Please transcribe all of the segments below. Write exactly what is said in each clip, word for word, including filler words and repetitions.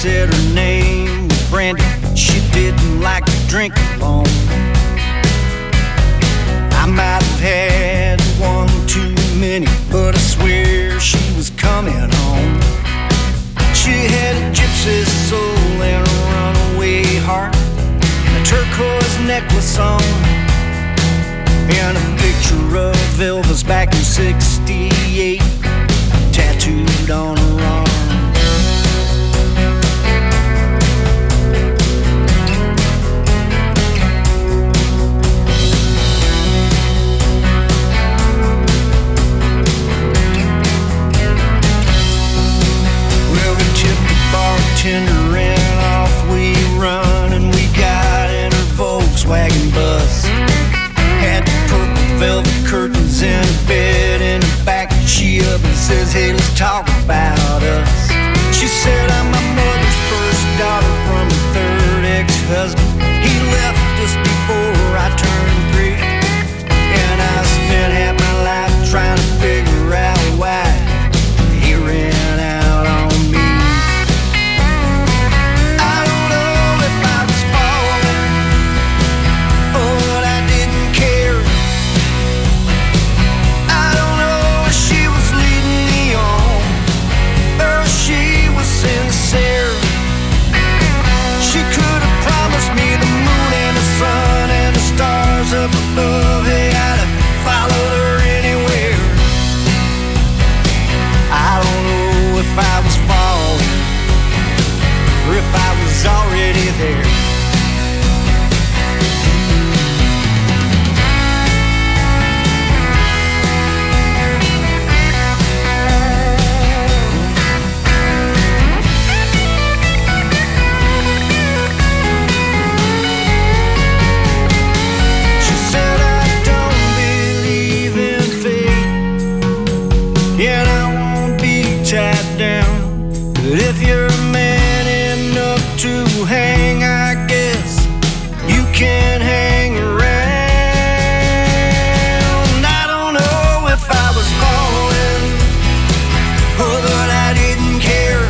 said her name was Brandy. She didn't like to drink alone. I might have had one too many, but I swear she was coming home. She had a gypsy soul and a runaway heart, and a turquoise necklace on, and a picture of Elvis back in sixty-eight tattooed on her arm. Bartender and off we run, and we got in her Volkswagen bus. Had the purple velvet curtains and a bed in the back. She up and says, hey, let's talk about us. She said, I'm my mother's first daughter from a third ex-husband. He left just before I turned three, and I spent half my life trying to figure out why he ran out on me. Up above, hey, I'd have followed her anywhere. I don't know if I was falling or if I was already there. If you're a man enough to hang, I guess you can hang around. I don't know if I was falling or that I didn't care.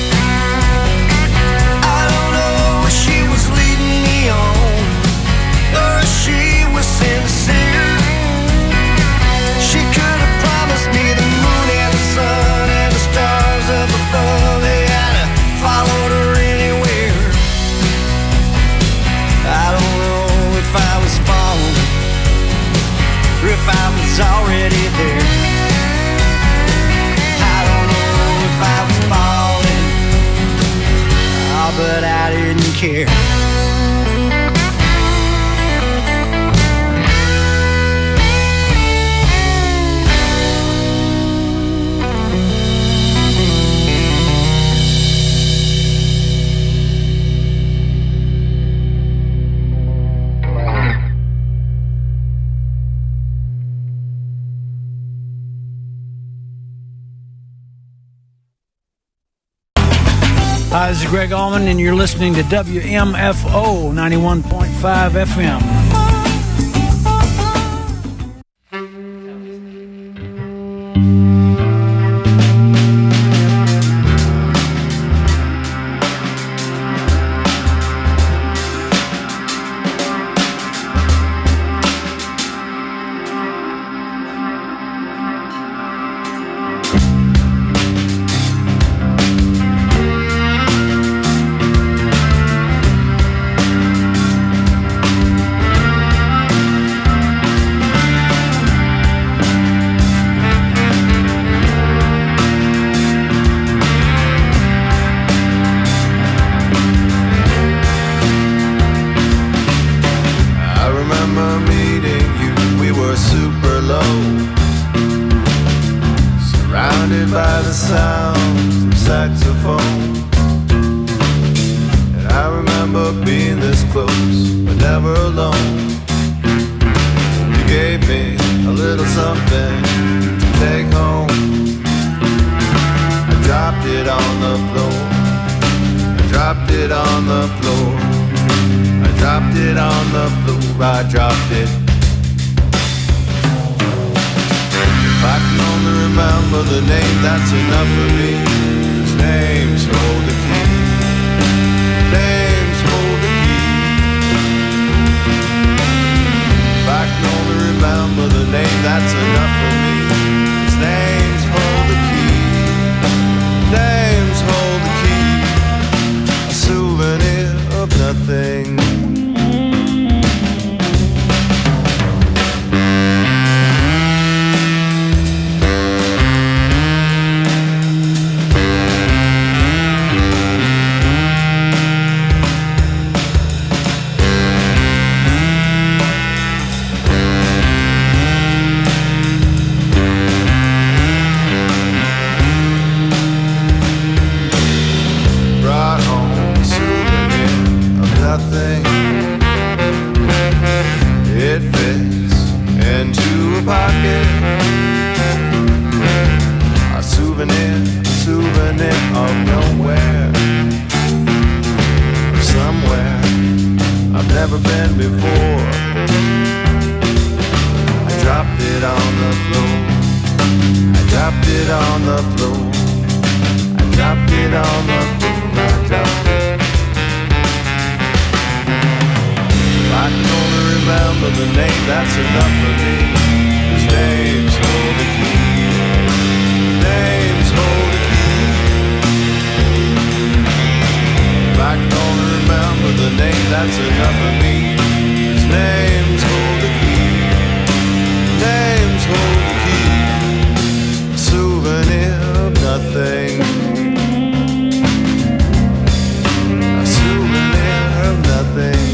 I don't know if she was leading me on or if she was sincere. She could have promised me the moon and the sun and the stars up above. Followed her anywhere. I don't know if I was falling or if I was already there. I don't know if I was falling, oh, but I didn't care. Hi, this is Greg Allman, and you're listening to W M F O ninety-one point five F M. Remember the name, that's enough for me. His name's Hold the Key. souvenir of nowhere, somewhere I've never been before. I dropped it on the floor, I dropped it on the floor, I dropped it on the floor, I dropped it. If I can only remember the name, that's enough for me. His name's hold the key, name's hold the key. If I can only remember the name, that's enough for me. His name's hold the key, name's hold the key. Souvenir of nothing, a souvenir of nothing.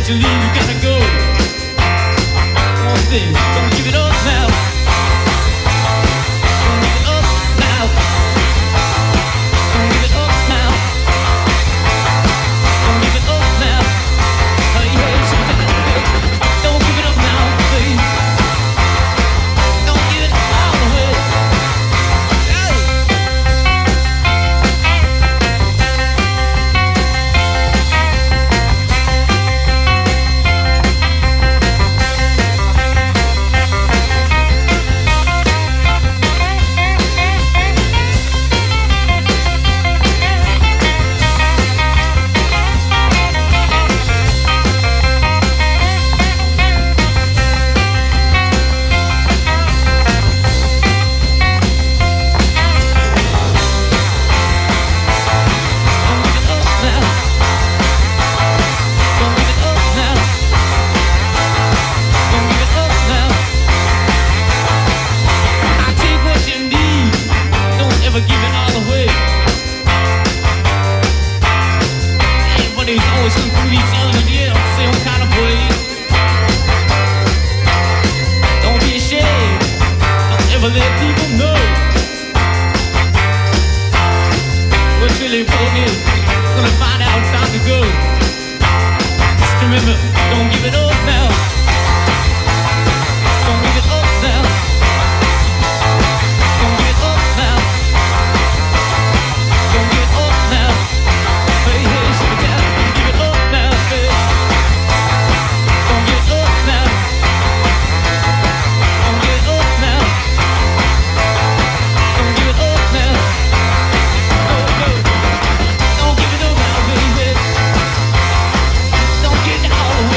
you leave, you gotta go. One thing, don't give it up now. Don't give it up now. Don't give it up now. Don't give it up now. Hey, hey, sometimes, don't give it up now, baby. Don't give it all away. Hey. All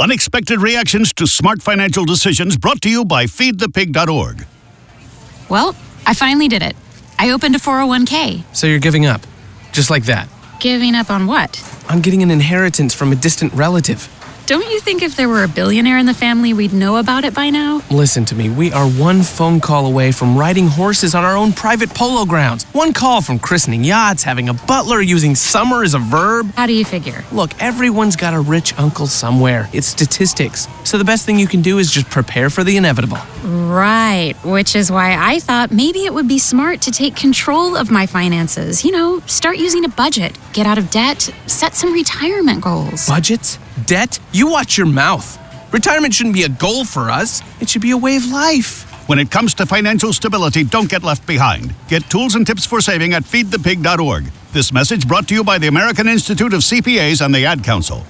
Unexpected reactions to smart financial decisions brought to you by feed the pig dot org. Well, I finally did it. I opened a four oh one k. So you're giving up? Just like that? Giving up on what? On getting an inheritance from a distant relative. Don't you think if there were a billionaire in the family, we'd know about it by now? Listen to me. We are one phone call away from riding horses on our own private polo grounds. One call from christening yachts, having a butler, using summer as a verb. How do you figure? Look, everyone's got a rich uncle somewhere. It's statistics. So the best thing you can do is just prepare for the inevitable. Right, which is why I thought maybe it would be smart to take control of my finances. You know, start using a budget, get out of debt, set some retirement goals. Budgets? Debt? You watch your mouth. Retirement shouldn't be a goal for us. It should be a way of life. When it comes to financial stability, don't get left behind. Get tools and tips for saving at feed the pig dot org. This message brought to you by the American Institute of C P As and the Ad Council.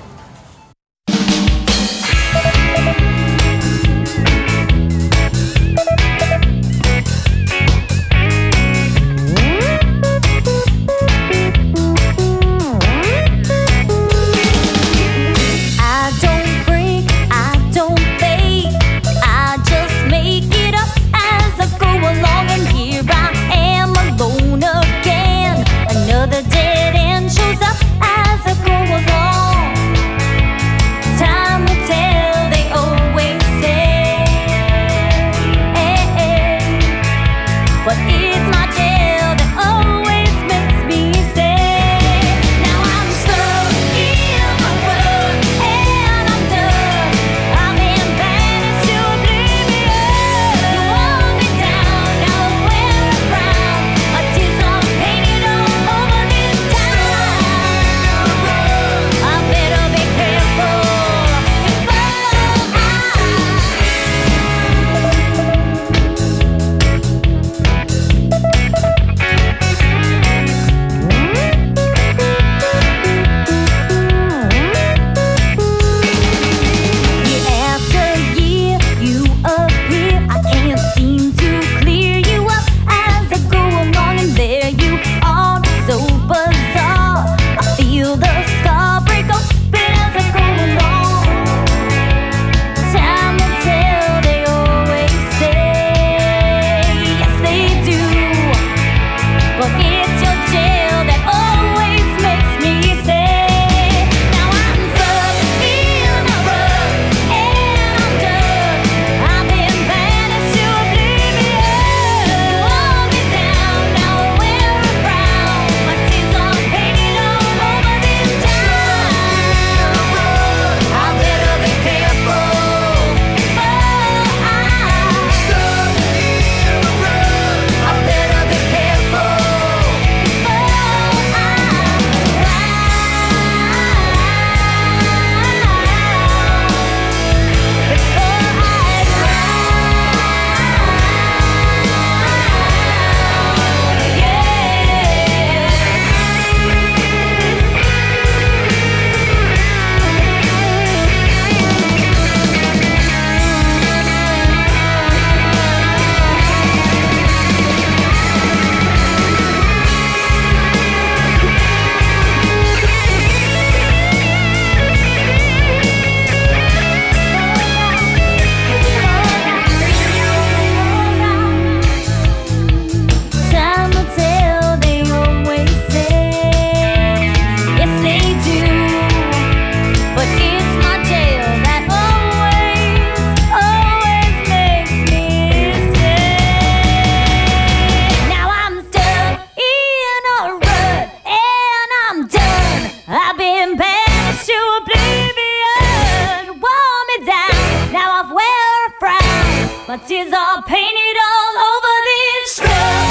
My tears are painted all over this stuff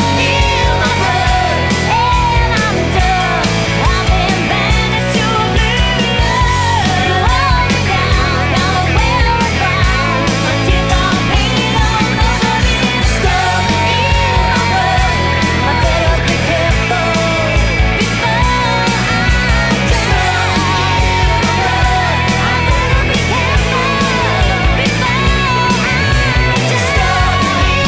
in my blood, and I'm done. I've been banished to oblivion. You hold me down, now I wear a crown. My tears are painted all over this stuff in my blood. I better be careful before I just in my blood. I better be careful before I just stop.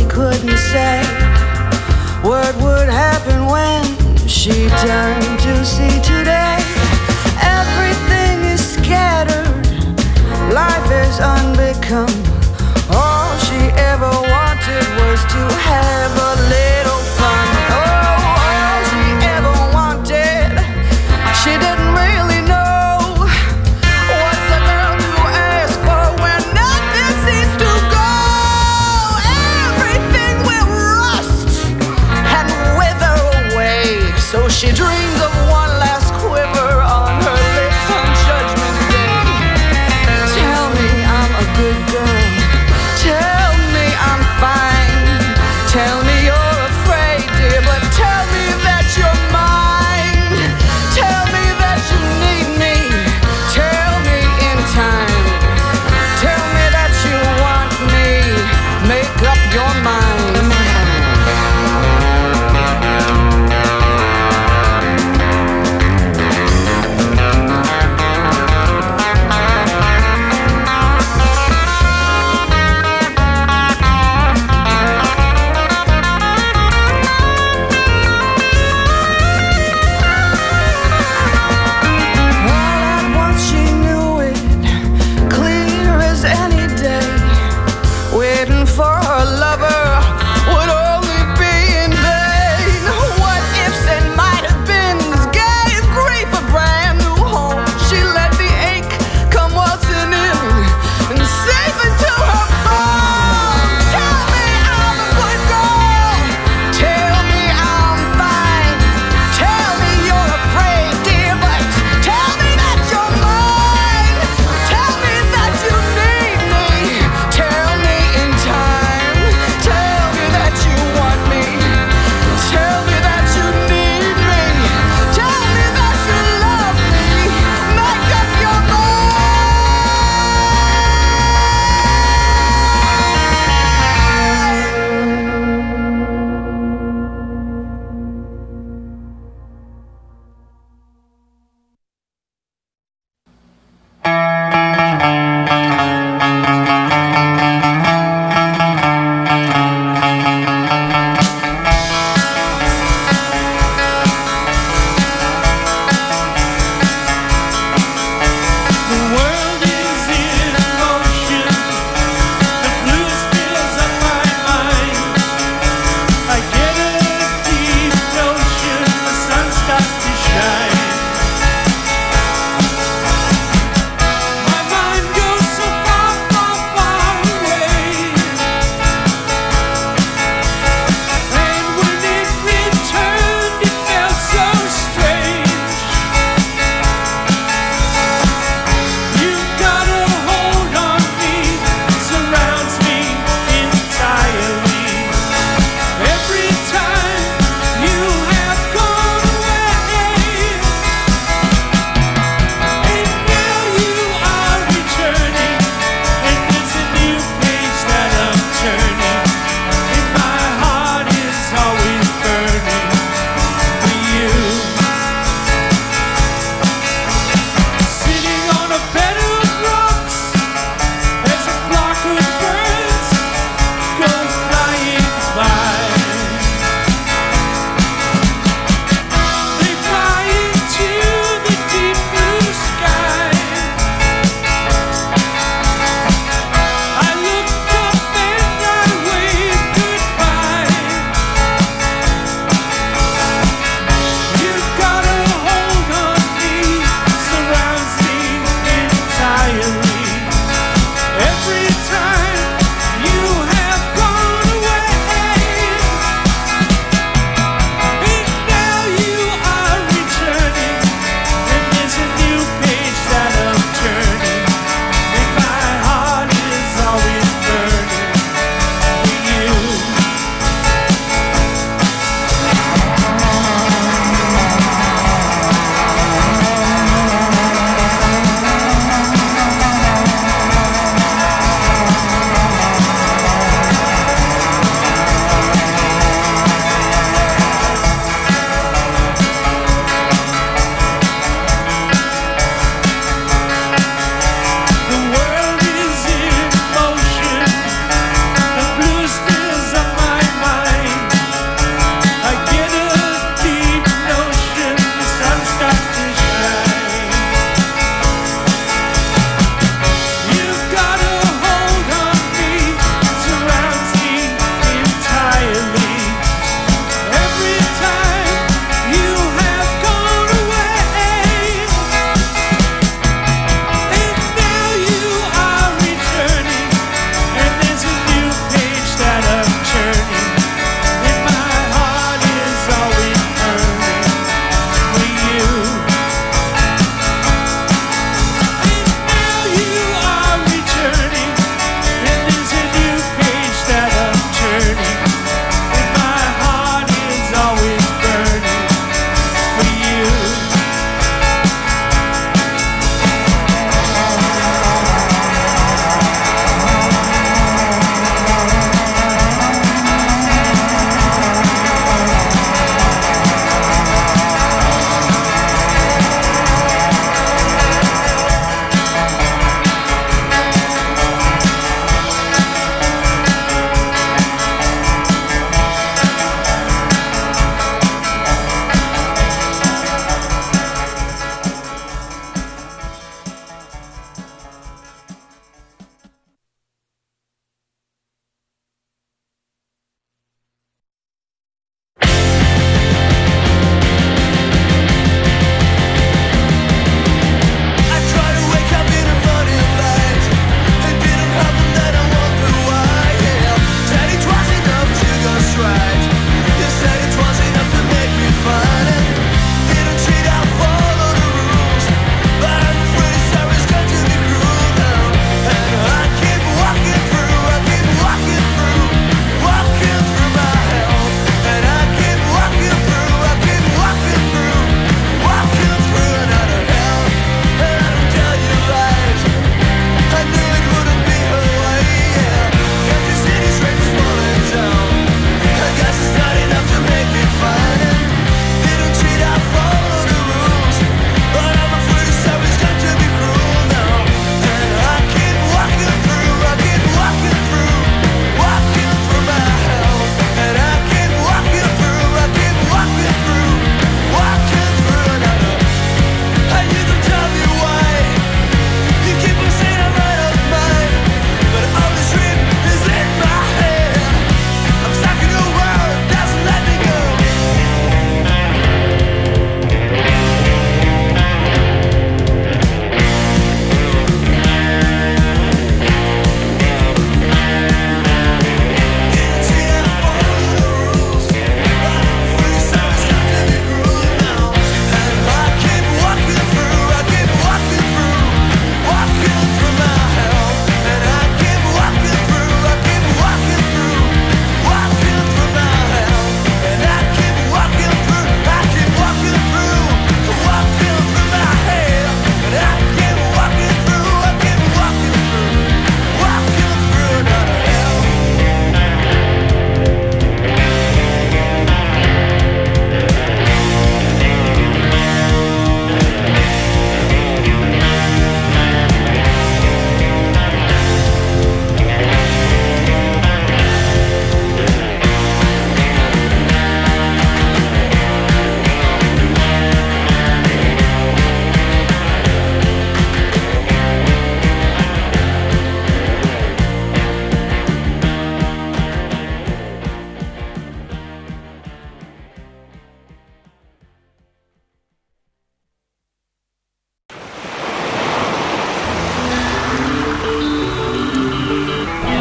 couldn't say what would happen when she turned to see today. Everything is scattered, life is unbecome. All she ever wanted was to have a little fun. Oh, all she ever wanted, she didn't really know. What's a girl to ask for when nothing seems to go? Everything will rust and wither away. So she dreams of one last quiver on her lips on Judgment Day. Tell me I'm a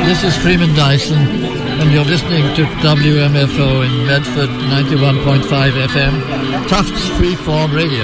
This is Freeman Dyson, and you're listening to W M F O in Medford, ninety-one point five F M, Tufts Freeform Radio.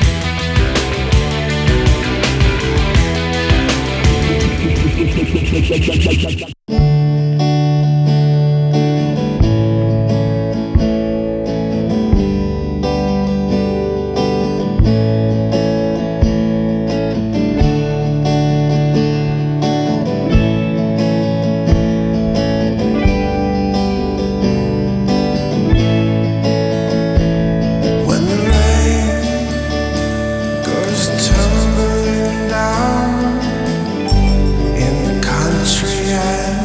When the rain goes tumbling down in the country I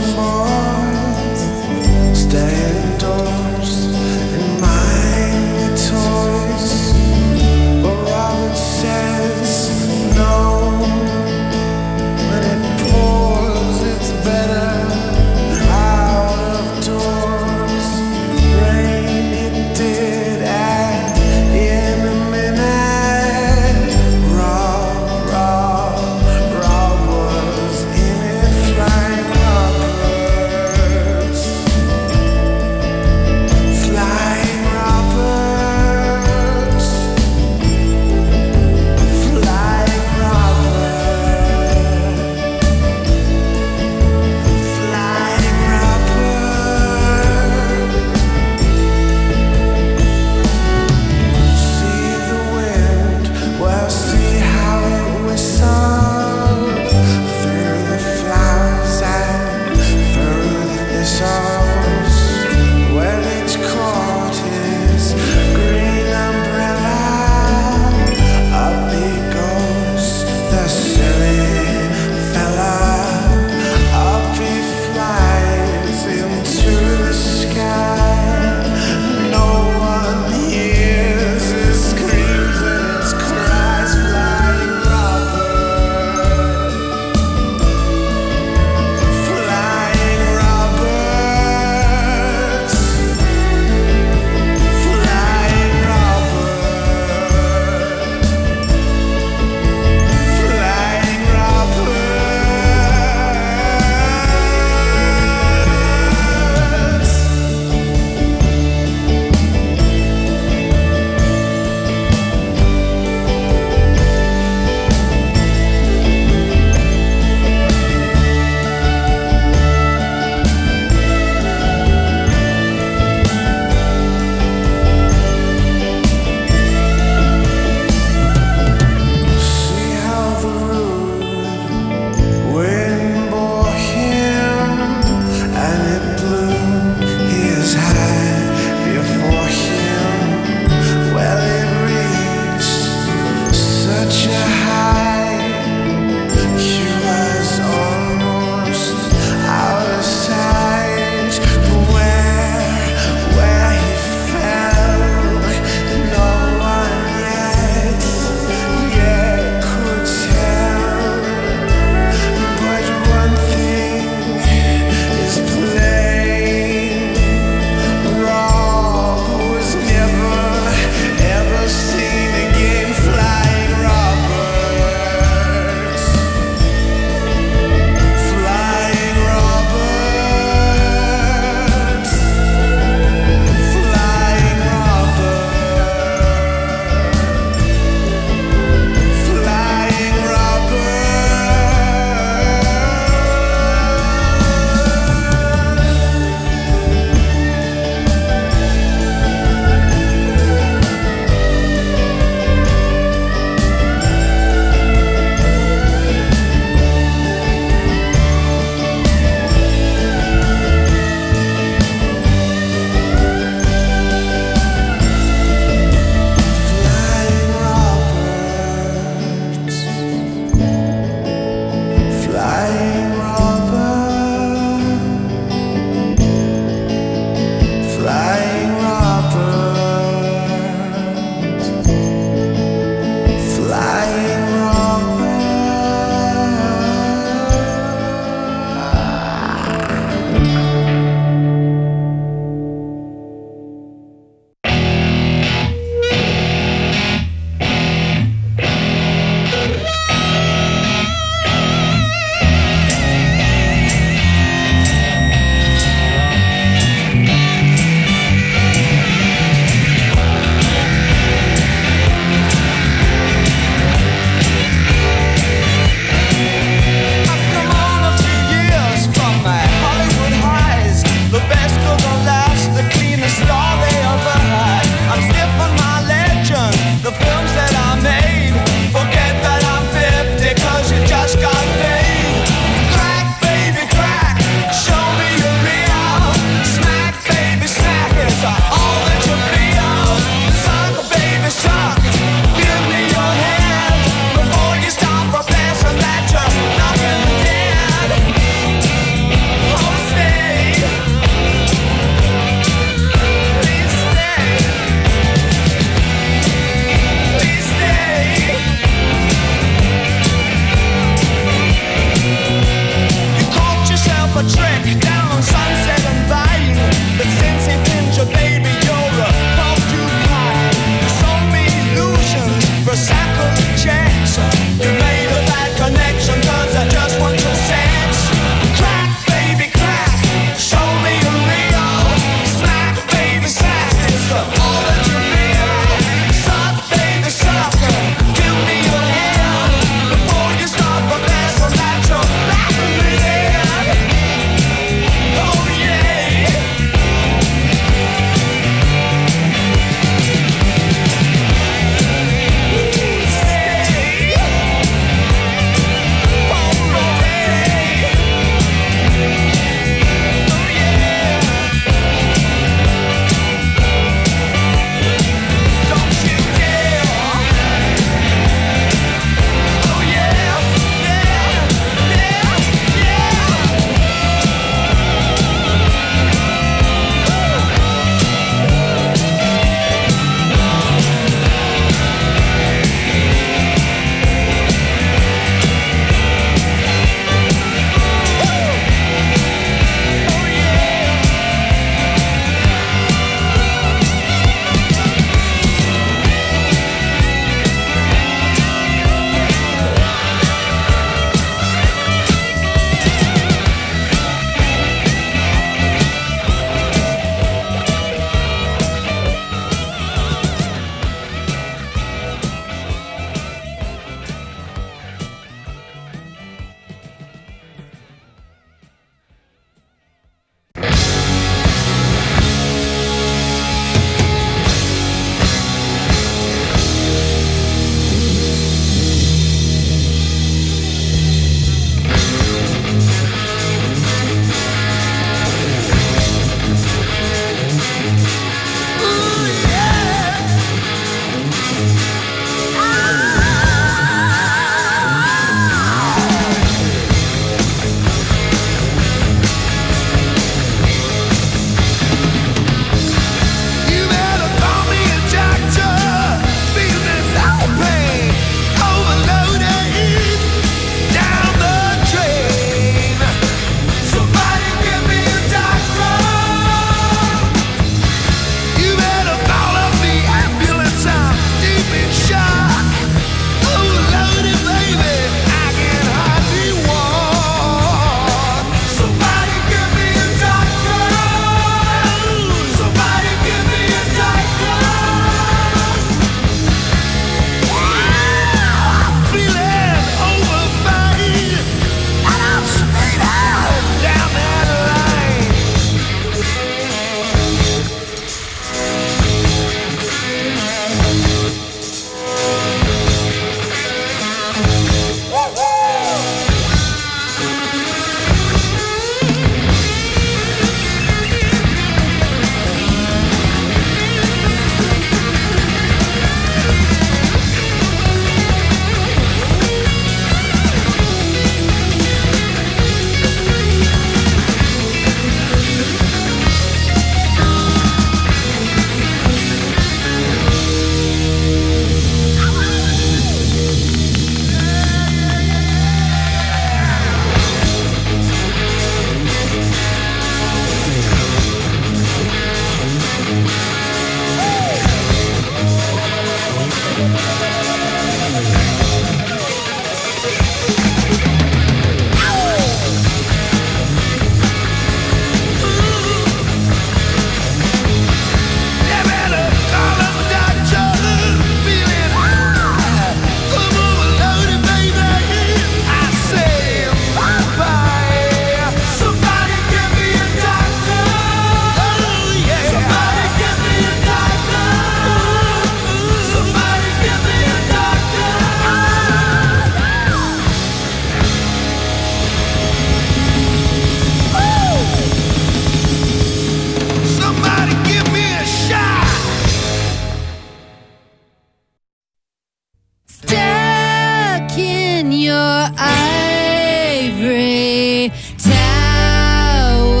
ivory tower.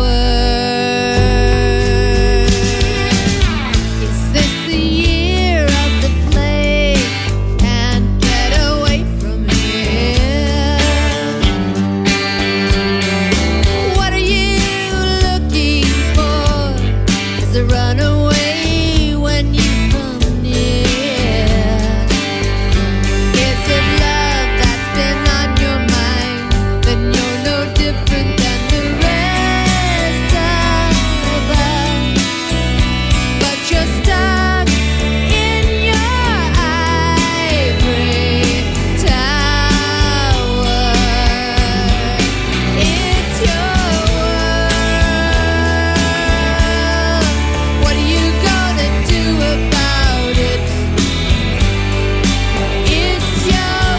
Is this the year of the plague? Can't get away from here. What are you looking for? Is a runaway when you come near? Is it love that's been on your mind? Then you're no different than the rest of us. But you're stuck in your ivory tower. It's your world. What are you gonna do about it? It's your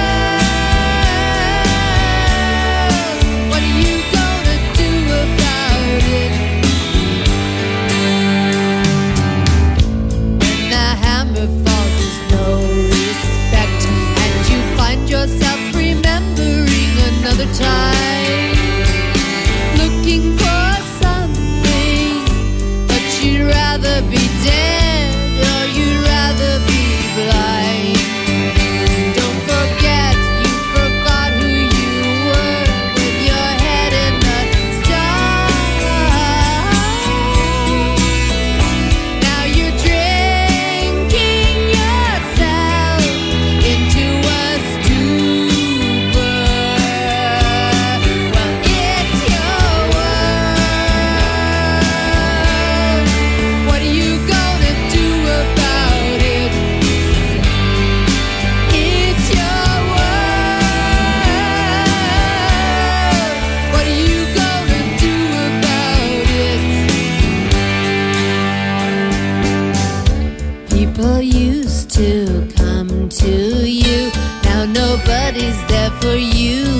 world. What are you gonna do about it? When the hammer falls, there's no respect, and you find yourself remembering another time, looking for something, but you'd rather be dead or you'd rather be blind. Don't forget you forgot who you were with your head in the stars. Now you're drinking yourself into a stupor. Well, it's your world. What are you gonna do about it? It's your world. What are you gonna do about it? People used to come to you. Now nobody's there for you